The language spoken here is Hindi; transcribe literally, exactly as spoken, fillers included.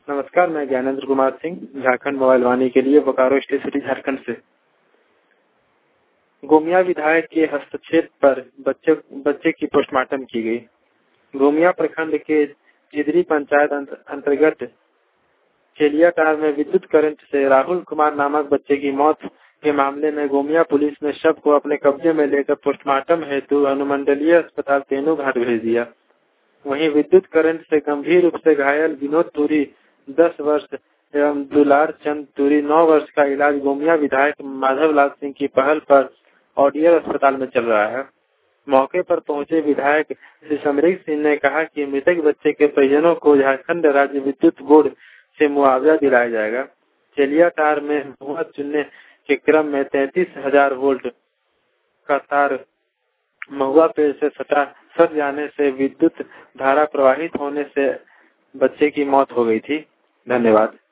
नमस्कार, मैं ज्ञानेंद्र कुमार सिंह, झारखंड मोबाइल वाणी के लिए बोकारो स्टेट सिटी झारखंड से। गोमिया विधायक के हस्तक्षेप पर बच्चे बच्चे की पोस्टमार्टम की गई। गोमिया प्रखंड के चिदरी पंचायत अंतर्गत चेलियाटार में विद्युत करंट से राहुल कुमार नामक बच्चे की मौत के मामले में गोमिया पुलिस ने शव को अपने कब्जे में लेकर पोस्टमार्टम हेतु अनुमंडलीय अस्पताल तेनूघाट भेज दिया। वहीं विद्युत करंट से गंभीर रूप से घायल विनोद तुरी दस वर्ष एवं दुलार चंद तुरी नौ वर्ष का इलाज गोमिया विधायक माधव लाल सिंह की पहल पर ऑडियर अस्पताल में चल रहा है। मौके पर पहुंचे विधायक श्री समरीक सिंह ने कहा कि मृतक बच्चे के परिजनों को झारखंड राज्य विद्युत बोर्ड से मुआवजा दिलाया जाएगा। चेलियाटार में महुआ चुनने के क्रम में तैंतीस हजार वोल्ट का तार महुआ पेड़ से सटा सट जाने से विद्युत धारा प्रवाहित होने से बच्चे की मौत हो गई थी। धन्यवाद।